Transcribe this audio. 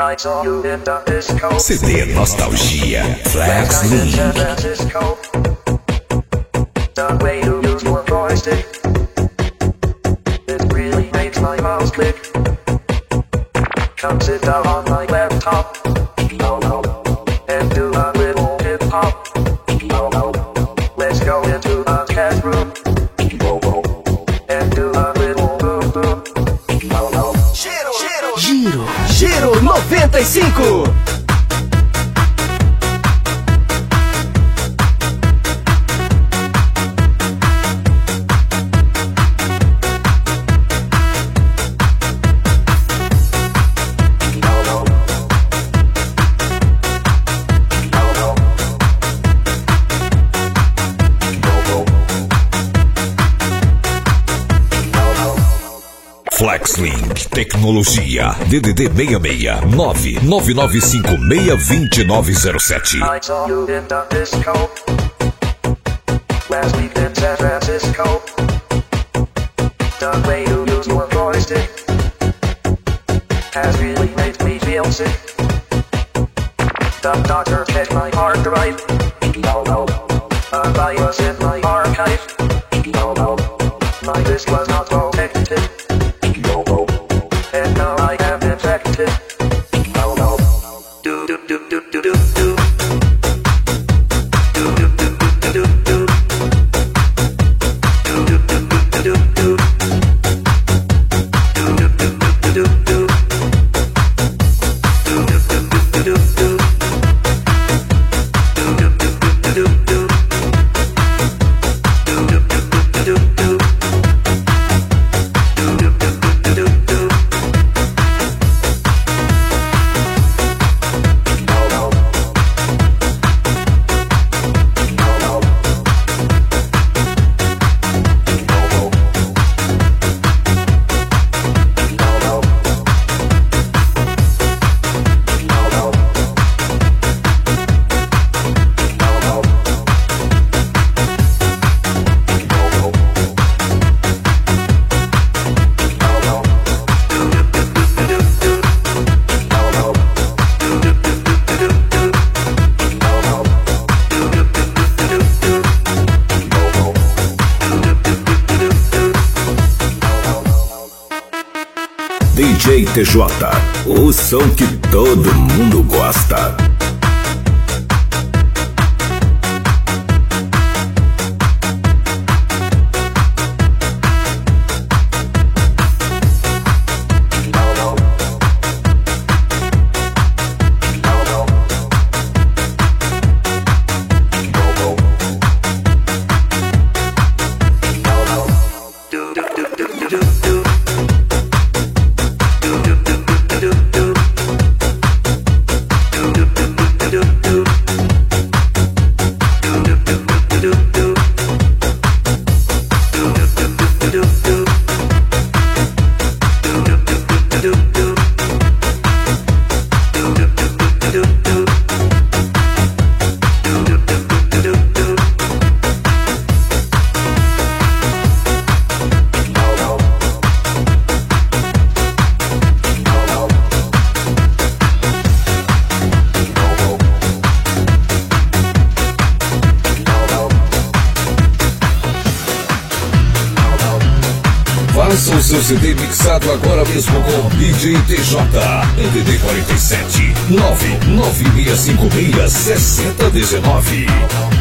CD Nostalgia Flex Link. The way you use your joystick, it really makes my mouse click. Come sit down on my laptop, and do a little hip hop. Let's go into the chat room, and do a little boom boom. Giro 95. FlexLink Tecnologia DDD 66 999562907. I saw you in the disco last week in San Francisco. The way you use your joystick has really made me feel sick. The doctor said my heart right. A virus in my archive. My disk was not protected. And now I am infected. Do do do do do do do. Do do do do do do. Do do do do do do. Do do do do do do. Do do do do do do. Do do do do do do. Do do do do do do. DJ TJ, o som que todo mundo gosta. Faça o seu CD mixado agora mesmo com o DJ TJ. DDD 47 99656 6019.